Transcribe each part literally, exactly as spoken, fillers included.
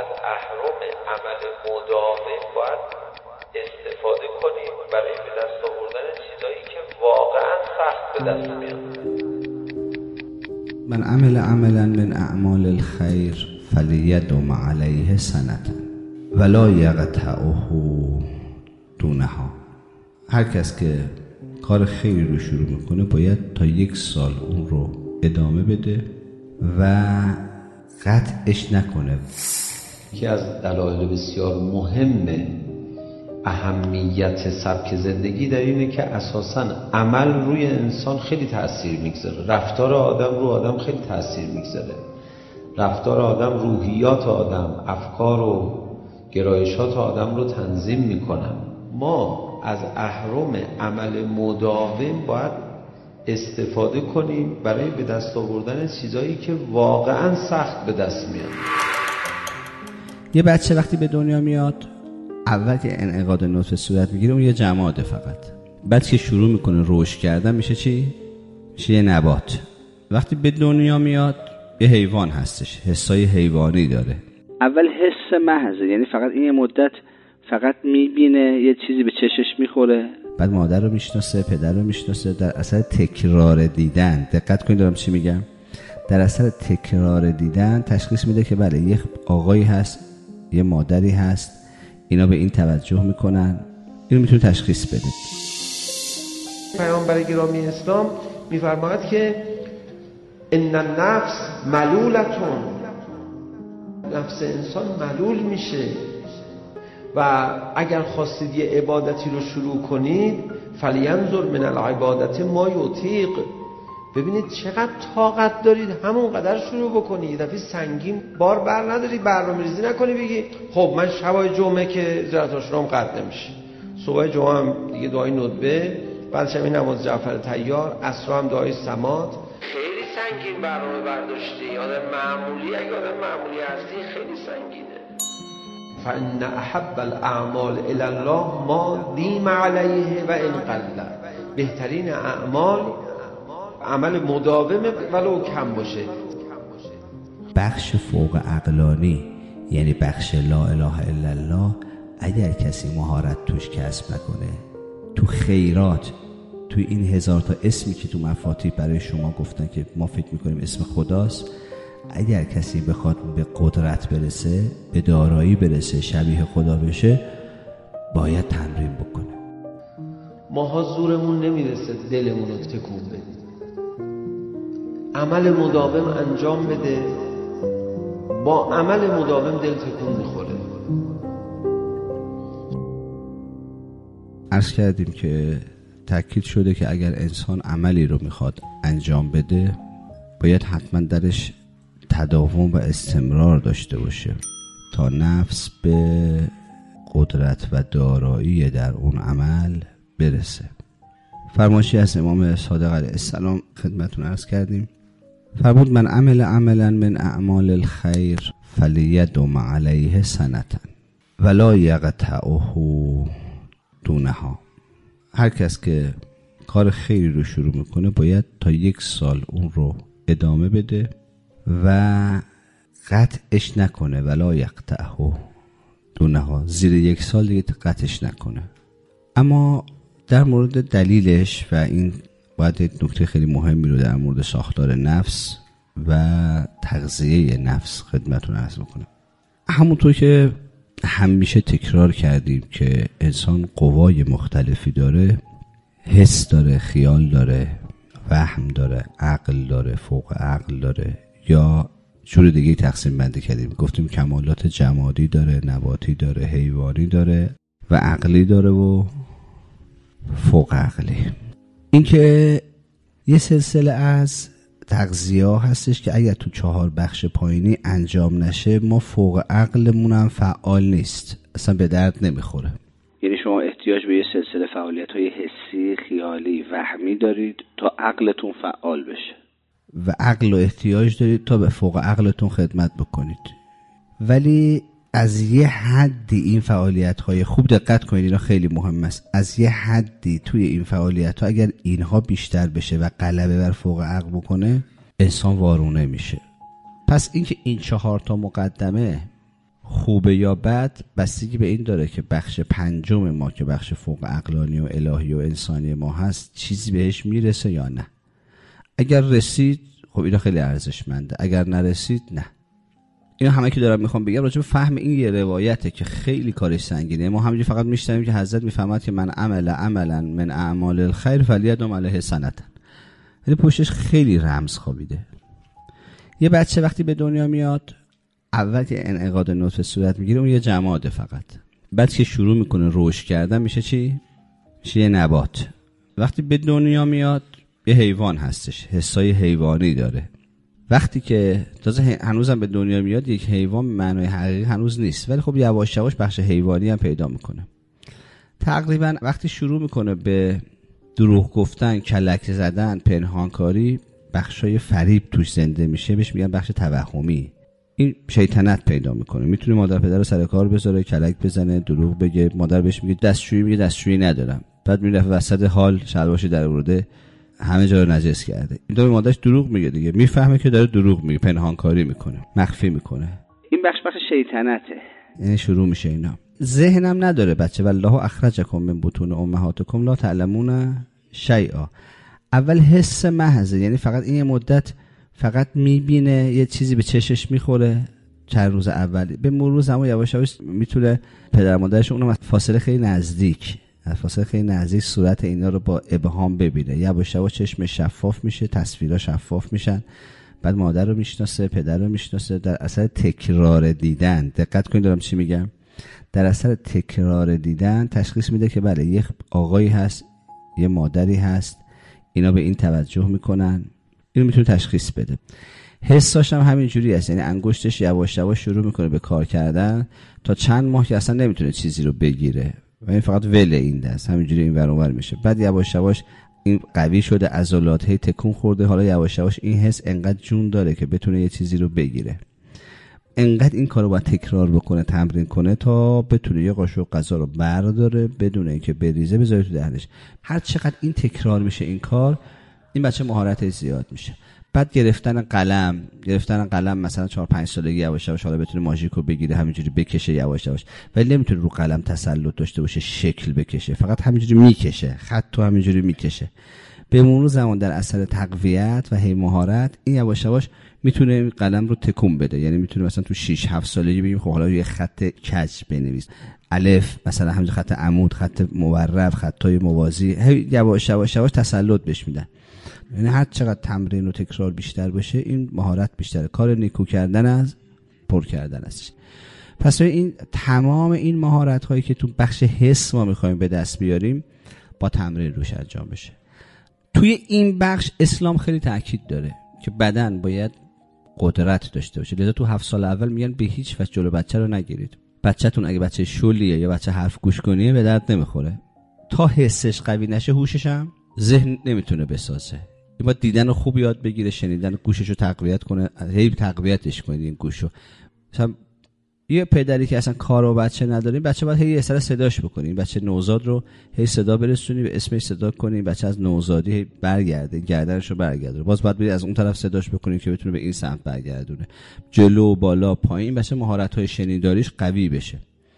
از اهرم عمل مداوم باید استفاده کنیم برای به دست آوردن چیزایی که واقعا سخت به دست میاد. من عمل عملا من اعمال الخیر فلیدم علیه سنة ولا یقطعه دونها. هر کس که کار خیری رو شروع میکنه باید تا یک سال اون رو ادامه بده و قطعش نکنه. یکی از دلایل بسیار مهم اهمیت سبک زندگی در اینه که اساساً عمل روی انسان خیلی تأثیر میگذاره. رفتار آدم رو آدم خیلی تأثیر میگذاره. رفتار آدم روحیات آدم، افکار و گرایشات آدم رو تنظیم میکنن. ما از اهرم عمل مداوم باید استفاده کنیم برای به دست آوردن چیزایی که واقعا سخت به دست میاد. یه بچه وقتی به دنیا میاد اول که انعقاد نطفه صورت میگیره اون یه جماده فقط. بعد که شروع میکنه رشد کردن میشه چی؟ میشه یه نبات. وقتی به دنیا میاد یه حیوان هستش، حسای حیوانی داره. اول حس محضه، یعنی فقط این مدت فقط میبینه یه چیزی به چشش میخوره، بعد مادر رو میشناسه، پدر رو میشناسه. در اثر تکرار دیدن، دقت کنید دارم چی میگم، در اثر تکرار دیدن تشخیص میده که بله یه آقایی هست، یه مادری هست، اینا به این توجه میکنن. اینو میتونه تشخیص بده. پیامبر گرامی اسلام میفرماید که ان النفس ملولتون، نفس انسان ملول میشه و اگر خواستید یه عبادتی رو شروع کنید فلینظر من العبادت ما یطیق، ببینید چقدر طاقت دارید همون قدر شروع بکنید. یه دفعه سنگین بار بر نداری، برنامه‌ریزی نکنی بگی خب من شبای جمعه که زیارت آشورام قطع نمیشه، صبح جمعه هم دیگه دعای ندبه، بعدش هم نماز جعفر طیار، عصر هم دعای سماط. خیلی سنگین برنامه برداشتی. آدم معمولی اگه آدم معمولی هستی خیلی سنگینه. فان احب الاعمال الی الله ما دیم علیه و ان قل. بهترین اعمال عمل مداومه ولو کم باشه. بخش فوق عقلانی یعنی بخش لا اله الا الله، اگر کسی مهارت توش کسب نکنه، تو خیرات، تو این هزار تا اسمی که تو مفاتیح برای شما گفتن که ما فکر میکنیم اسم خداست، اگر کسی بخواد به قدرت برسه، به دارایی برسه، شبیه خدا بشه، باید تمرین بکنه. ماها زورمون نمیرسه دلمون رو تکون بدیم. عمل مداوم انجام بده، با عمل مداوم دل تکون میخوره. عرض کردیم که تأکید شده که اگر انسان عملی رو میخواد انجام بده باید حتما درش تداوم و استمرار داشته باشه تا نفس به قدرت و دارایی در اون عمل برسه. فرمایشی از امام صادق علیه السلام خدمتون عرض کردیم، فرمود من عمل عملا من اعمال الخیر فلیدم علیه سنة ولا یقطعه دونها. هر کس که کار خیری رو شروع میکنه باید تا یک سال اون رو ادامه بده و قطعش نکنه. ولا یقطعه دونها، زیر یک سال دیگه قطعش نکنه. اما در مورد دلیلش، و این باید نکته خیلی مهمی رو در مورد ساختار نفس و تغذیه نفس خدمتون عرض میکنم. همونطور که همیشه تکرار کردیم که انسان قوای مختلفی داره، حس داره، خیال داره، وهم داره، عقل داره، فوق عقل داره، یا جور دیگه تقسیم بندی کردیم، گفتیم کمالات جمادی داره، نباتی داره، حیوانی داره و عقلی داره و فوق عقلی. این که یه سلسله از تغذیه ها هستش که اگر تو چهار بخش پایینی انجام نشه ما فوق عقلمون هم فعال نیست، اصلا به درد نمیخوره. یعنی شما احتیاج به یه سلسله فعالیت های حسی، خیالی، وهمی دارید تا عقلتون فعال بشه و عقل و احتیاج دارید تا به فوق عقلتون خدمت بکنید. ولی از یه حدی این فعالیت های خوب، دقت کنید اینا خیلی مهم است، از یه حدی توی این فعالیت ها اگر اینها بیشتر بشه و غلبه بر فوق عقل بکنه انسان وارونه میشه. پس اینکه این چهار تا مقدمه خوبه یا بد بستگی به این داره که بخش پنجم ما که بخش فوق عقلانی و الهی و انسانی ما هست چیزی بهش میرسه یا نه. اگر رسید خب اینا خیلی ارزشمنده، اگر نرسید نه. اینا همه که دارم میخوام بگم راجع به فهم این یه روایته که خیلی کارش سنگینه. ما همینجوری فقط میشنویم که حضرت میفهمد که من عمل عملا من اعمال الخیر فلیدم علیه سنتن، ولی پشتش خیلی رمز خوابیده. یه بچه وقتی به دنیا میاد اول که انعقاد نطفه صورت میگیره اون یه جماده فقط، بعد که شروع میکنه رشد کردن میشه چی؟ میشه یه نبات. وقتی به دنیا میاد یه حیوان هستش، حسای حیوانی داره. وقتی که تازه هنوزم به دنیا میاد یک حیوان معنای حقیقی هنوز نیست، ولی خب یواش یواش بخش حیوانی هم پیدا میکنه. تقریبا وقتی شروع میکنه به دروغ گفتن، کلک زدن، پنهانکاری، بخشای فریب توش زنده میشه، بهش میگن بخش توهمی. این شیطنت پیدا میکنه، میتونه مادر پدر رو سر کار بذاره، کلک بزنه، دروغ بگه. مادر بهش میگه دستشویی، میگه دستشویی ندارم، بعد میره وسط حال شلوارش در آورده همه جا رو نجس کرده. این داره مادرش دروغ میگه دیگه، میفهمه که داره دروغ میگه، پنهانکاری میکنه، مخفی میکنه. این بخش بخش شیطنته. یعنی شروع میشه اینا. ذهنم نداره بچه، والله اخرجکم من بطون امهاتکم لا تعلمون شیئا. اول حس محض، یعنی فقط این مدت فقط میبینه یه چیزی به چشش میخوره چند روز اول. به مرور زمان یواش یواش میتونه پدر مادرش اونم فاصله خیلی نزدیک از فاصله خیلی نزدیک صورت اینا رو با ابهام ببینه. یواش یواش چشم شفاف میشه، تصویرها شفاف میشن، بعد مادر رو میشناسه، پدر رو میشناسه. در اثر تکرار دیدن، دقت کنید دارم چی میگم، در اثر تکرار دیدن تشخیص میده که بله یه آقایی هست، یه مادری هست، اینا به این توجه میکنن. اینو میتونه تشخیص بده. حساش هم همین جوری است، یعنی انگشتش یواش یواش شروع میکنه به کار کردن تا چند ماه که اصلا نمیتونه چیزی رو بگیره و این فقط ول این دست همینجوری این ور اون ور میشه. بعد یواش یواش این قوی شده، عضلات هی تکون خورده، حالا یواش یواش این حس انقدر جون داره که بتونه یه چیزی رو بگیره. انقدر این کارو باید تکرار بکنه، تمرین کنه تا بتونه یه قاشق غذا رو برداره بدون اینکه بریزه بذاره تو دهنش. هر چقدر این تکرار میشه این کار، این بچه مهارتش زیاد میشه. بعد گرفتن قلم، گرفتن قلم مثلا چهار پنج سالگی یواش یواش حالا بتونه ماژیکو بگیره، همینجوری بکشه یواش یواش، ولی نمیتونه رو قلم تسلط داشته باشه، شکل بکشه، فقط همینجوری میکشه، خط تو همینجوری میکشه. به مرور زمان در اثر تقویت و هی مهارت این یواش یواش میتونه قلم رو تکون بده. یعنی میتونه مثلا تو شش هفت سالگی بگیم خب حالا یه خط کج بنویس، الف مثلا همینجوری خط عمود، خط مورب، خطای موازی، هی یواش یواش یواش تسلط بهش میدن. یعنی هر چقدر تمرین و تکرار بیشتر باشه این مهارت بیشتره. کار نیکو کردن از پر کردن است. پس این تمام این مهارت هایی که تو بخش حس ما میخوایم به دست بیاریم با تمرین روش انجام بشه. توی این بخش اسلام خیلی تاکید داره که بدن باید قدرت داشته باشه. لذا تو هفت سال اول میگن به هیچ وجه جلو بچه رو نگیرید. بچه‌تون اگه بچه شلیه یا بچه حرف گوش کنیه به درد نمیخوره. تا حسش قوی نشه هوشش هم ذهن نمیتونه بسازه. این باید دیدن رو خوب یاد بگیره، شنیدن گوشش رو تقویت کنه، هی تقویتش کنید این گوشو. مثلا یه پدری که اصلا کار و بچه نداره، بچه باید هی یه سر صداش بکنی، بچه نوزاد رو هی صدا برسونی، به اسمش صدا کنی، بچه از نوزادی هی برگرده، گردنش رو برگردونه، باز باید بری از اون طرف صداش بکنی که بتونه به این سمت برگردونه، جلو، بالا، پایین. بچه مهارت‌های شنیداریش قوی بشه.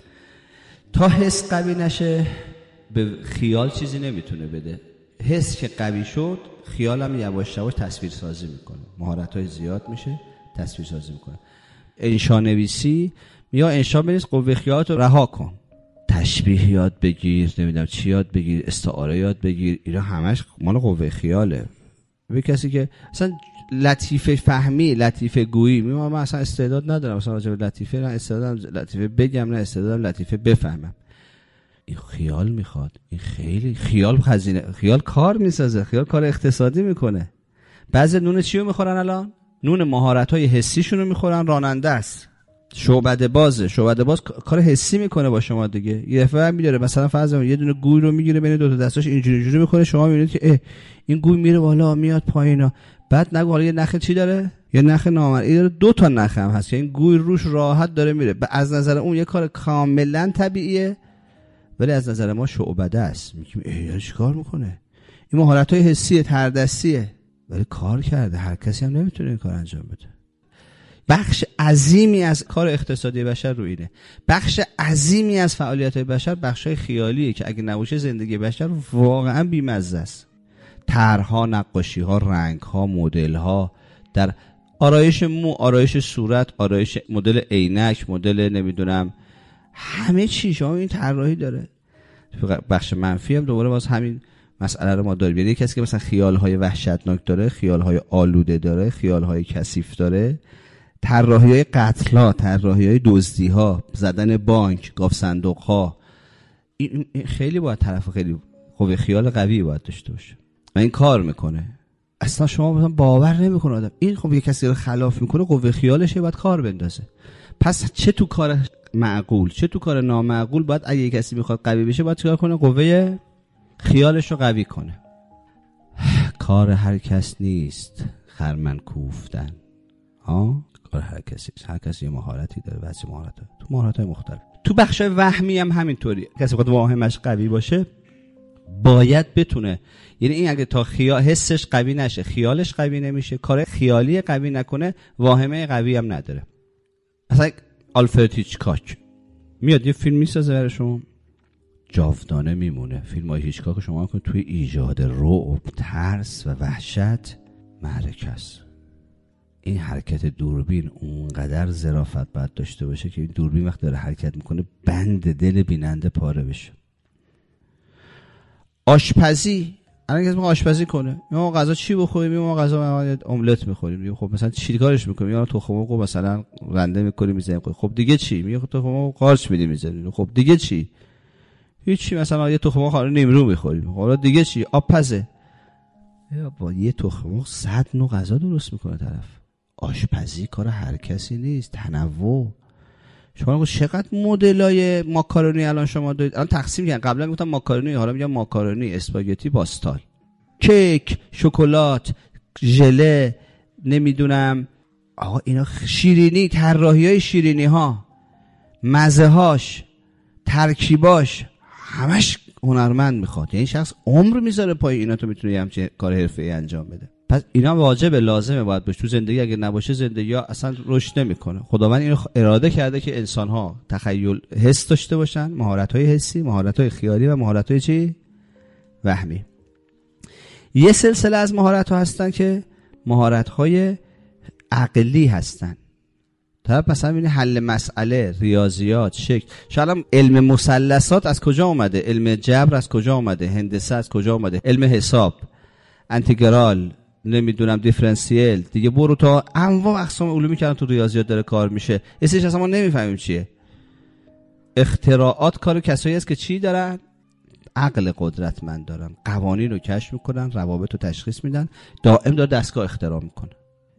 تا حس قوی نشه به خیال چیزی نمیتونه بده. حس که قوی شد خیال هم یواش یواش تصویر سازی میکنه، مهارت‌های زیاد میشه، تصویر سازی میکنه. انشا نویسی یا انشا بنویس، قوه خیالات رو رها کن، تشبیه یاد بگیر، نمیدونم چی یاد بگیر، استعاره یاد بگیر، اینا همش مال قوه خیاله. به کسی که اصلا لطیفه فهمی، لطیفه گویی، میگم من اصلا استعداد ندارم مثلا راجع به لطیفه، نه استعدادم لطیفه بگم، نه استعدادم لطیفه بفهمم. این خیال میخواد، این خیلی خیال خزینه، خیال کار میسازه، خیال کار اقتصادی میکنه. بعضی نون چیو میخورن الان؟ نون مهارت‌های حسیشونو میخورن. راننده است، شعبده بازه، شعبده باز کار حسی میکنه با شما دیگه. یه دفعه میداره مثلا فرض یه دونه گوی رو میگیره بین دو تا دستاش اینجوری اینجوری میکنه، شما میبینید که اه این گوی میره بالا میاد پایینا. بعد نگو حالا یه نخ چی داره؟ یه نخ نامرئی داره، دو تا نخ هم هست که این گوی روش راحت داره میره. از نظر اون یه کار کاملا طبیعیه، ولی از نظر ما شعبده است. میگیم ای چیکار میکنه؟ این مهارت‌های حسیه، تردستیه، ولی کار کرده. هر کسی هم نمیتونه این کار انجام بده. بخش عظیمی از کار اقتصادی بشر رو اینه. بخش عظیمی از فعالیت بشر بخشای خیالیه که اگه نباشه زندگی بشر واقعا بی‌مزه است. طرح‌ها، نقاشی‌ها، رنگ‌ها، مدل‌ها در آرایش مو، آرایش صورت، آرایش مدل عینک، مدل نمیدونم همه چی شما این طراحی داره. بخش منفی هم دوباره باز همین مسئله رو ما داریم. یعنی کسی که مثلا خیال‌های وحشتناک داره، خیال‌های آلوده داره، خیال‌های کثیف داره، طراحی‌های قتل‌ها، طراحی‌های دزدی‌ها، زدن بانک، گاف صندوق‌ها، این خیلی باید طرف خیلی قوه خیال قوی باید داشته باشه و این کار میکنه. اصلا شما مثلا باور نمیکنه آدم این خب یه کسی رو خلاف میکنه، قوه خیالش باید کار بندازه. پس چه تو کار معقول چه تو کار نامعقول باید اگه کسی میخواد قوی بشه باید چیکار کنه؟ قوه خیالش رو قوی کنه. کار هر کس نیست خرمن کوفتن. ها کار هر کسی هر کسی یه مهارتی داره، بعضی مهارت‌ها تو مهارت‌های مختلف. تو بخشای وهمی هم همینطوری. کسی بخواد واهمش قوی باشه باید بتونه، یعنی این اگه تا خیال حسش قوی نشه، خیالش قوی نمیشه، کار خیالی قوی نکنه، واهمه قوی هم نداره. مثلا آلفرد هیچکاک میاد یه فیلم میسازه برای شما، جاودانه میمونه. فیلم‌های هیچکاک شما کنید توی ایجاد رعب، ترس و وحشت معرکه است. این حرکت دوربین اونقدر ظرافت باید داشته باشه که این دوربین وقت داره حرکت میکنه بند دل بیننده پاره بشه. آشپزی، الان کسی میخواد آشپزی کنه، ما غذا چی بخوریم؟ ما غذا املت میخوریم. خب مثلا چی کارش میکنیم؟ یا تخم مرغ مثلا رنده میکنیم میزنیم. خب دیگه چی؟ میگه تخم مرغ قارچ میدیم میزنیم. خب دیگه چی؟ هیچی. مثلا یه تخم مرغ نیمرو میخوریم. حالا دیگه چی؟ آبپزه. یا با یه تخم مرغ صد نوع غذا درست میکنه طرف. آشپزی کار هر کسی نیست، تنوع. شما چقدر مدلای ماکارونی الان شما دارید؟ الان تقسیم کردن. قبلا میگفتم ماکارونی، حالا میگم ماکارونی، اسپاگتی، پاستال، کیک، شکلات، ژله، نمیدونم آقا اینا شیرینی، طراحی‌های شیرینی ها، مزه هاش، ترکیباش، همش هنرمند میخواد. یعنی شخص عمر میذاره پای اینا تو میتونه همچین کار حرفه‌ای انجام بده. پس اینا واجبه، لازمه، باید باشه تو زندگی. اگه نباشه زندگی ها اصلا رشد نمیکنه. خداوند اینو اراده کرده که انسان ها تخیل، حس داشته باشن، مهارت های حسی، مهارت های خیالی و مهارت های چی؟ وهمی. یه سلسله از مهارت ها هستن که مهارت های عقلی هستن. طرف مثلا ببینید حل مسئله، ریاضیات، شکل. شاید علم مثلثات از کجا اومده؟ علم جبر از کجا اومده؟ هندسه از کجا اومده؟ علم حساب، انتگرال، نمیدونم دیفرنسیل، دیگه برو تا انواع اقسام علومی که تو ریاضیات داره کار میشه. اسمش اصلا ما نمیفهمیم چیه. اختراعات کار کسایی است که چی دارن؟ عقل قدرتمند دارن، قوانین رو کشف میکنن، روابط رو تشخیص میدن، دائم داره دستگاه اختراع میکنه.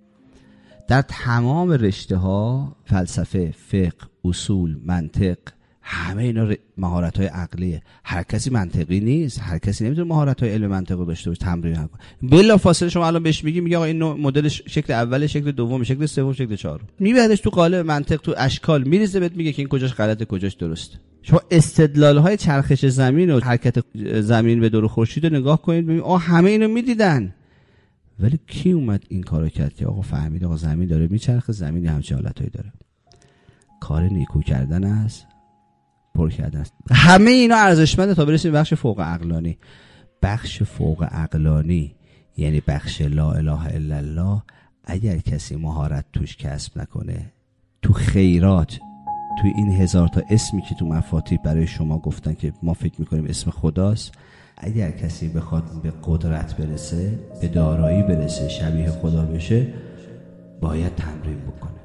در تمام رشته ها، فلسفه، فقه، اصول، منطق، همه اینا مهارت های عقلیه. هر کسی منطقی نیست، هر کسی نمیتونه مهارت های علم منطق رو داشته باشه، تمرین کنه. بلا فاصله شما الان بهش میگی، میگه آقا این مدل شکل اول، شکل دوم، شکل سوم، شکل چهارم، میبردش تو قالب منطق، تو اشکال میریزه، بهت میگه که این کجاش غلطه کجاش درسته. شما استدلال های چرخش زمین و حرکت زمین به دور خورشید رو نگاه کنید، ببینید آ همه اینو میدیدن، ولی کی اومد این کارو کرد که آقا فهمید آقا زمین داره میچرخه، زمین همچین حالتایی داره. کار نیکو کردن است، پر کردن است. همه اینا ارزشمنده تا برسیم بخش فوق عقلانی. بخش فوق عقلانی یعنی بخش لا اله الا الله. اگر کسی مهارت توش کسب نکنه، تو خیرات، تو این هزار تا اسمی که تو مفاتیح برای شما گفتن که ما فکر میکنیم اسم خداست، اگر کسی بخواد به قدرت برسه، به دارایی برسه، شبیه خدا بشه، باید تمرین بکنه.